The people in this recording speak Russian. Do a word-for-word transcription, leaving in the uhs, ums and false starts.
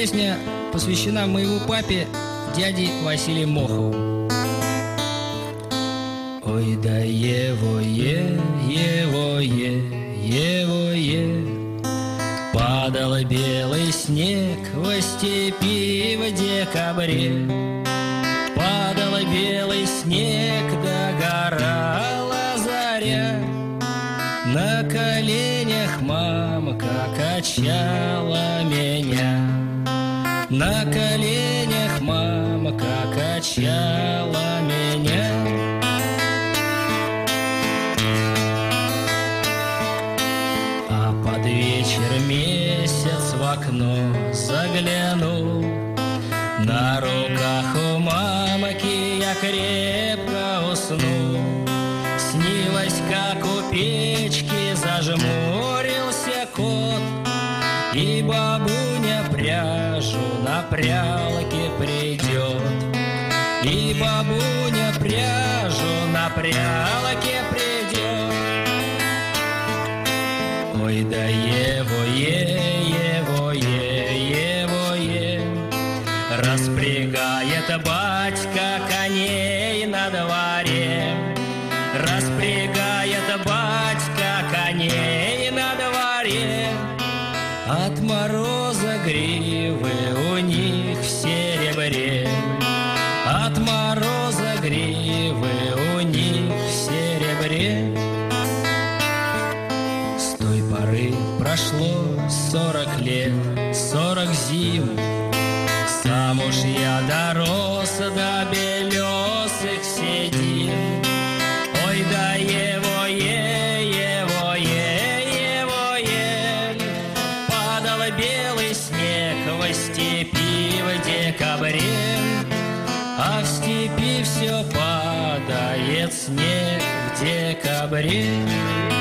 Песня посвящена моему папе, дяде Василию Мохову. Ой, да его-е, его-е, его-е, падал белый снег во степи в декабре. Падал белый снег, догорала заря. На коленях мамка качала меня. На коленях мамка качала меня. А под вечер месяц в окно заглянул. На руках у мамки я крепко уснул. Снилось, как у печки зажмурился кот, и бабуня пряжу на прялке придет. И бабуня пряжу на прялке придет. Ой, да его-е, его-е, его-е, распрягает батька коней на дворе. Распрягает батька коней на дворе. От мороза гривы у них в серебре. От мороза гривы у них в серебре. С той поры прошло сорок лет, сорок зим. Сам уж я дорос до белесых седин. Ой, да его-е, его-е, его-е, падал белый снег во степи в декабре. А в степи все падает снег в декабре.